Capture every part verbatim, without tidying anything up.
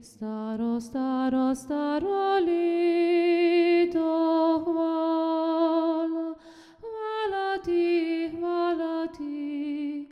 Staro, staro, staro lito, hvala, hvala ti, hvala ti,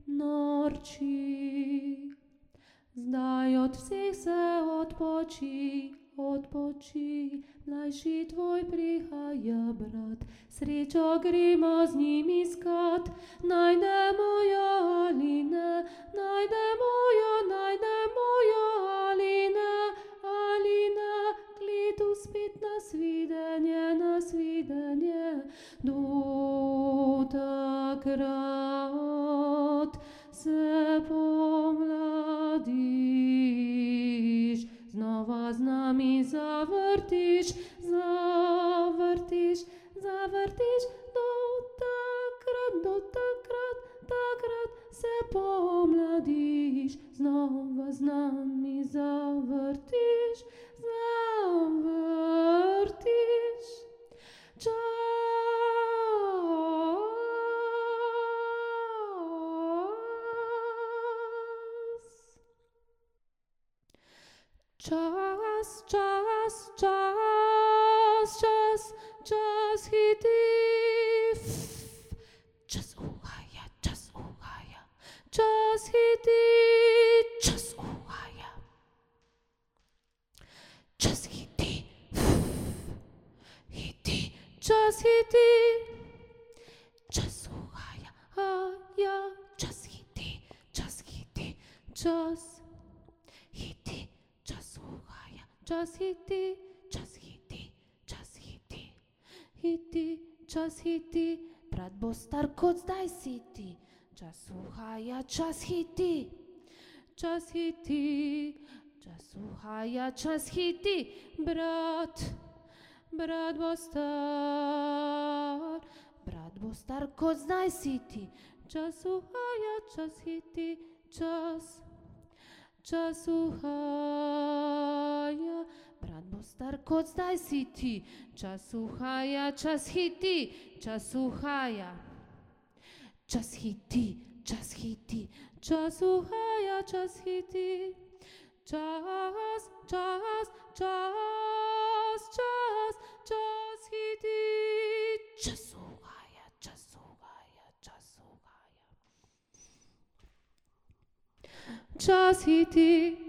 norči. Zdaj od vseh se odpoči, odpoči, mlajši tvoj prihaja brat. Srečo gremo z njim iskat, najdemo jo ali ne, najdemo jo, najdemo jo ali ne, ali ne. Kletu spet na svidenje, na svidenje, do takrat se pomladiš, znova z nami zavrtiš, zavrtiš, zavrtiš, do takrat, do takrat, takrat se pomladiš, znova z nami zavrtiš, zavrtiš. Čas, čas, čas, čas, čas hiti, čas uhaja, čas uhaja, čas hiti, čas uhaja, čas hiti, hiti, čas hiti, čas uhaja, haja, čas hiti, čas hiti, čas hiti. Čas hiti, čas hiti, čas hiti, hiti, čas hiti, brat bo star kot zdaj si ti. Čas uhaja, čas hiti, čas hiti, čas uhaja, čas hiti, brat, brat bo star, brat bo star kot zdaj si ti. Čas uhaja, čas hiti, čas Čas uhaja, brat bo star kot zdaj si ti. Čas uhaja, čas hiti, čas uhaja, čas hiti, čas hiti, čas uhaja, čas hiti, čas, čas, čas, čas, čas hiti, čas uhaja, čas uhaja, čas uhaja. Čas hiti,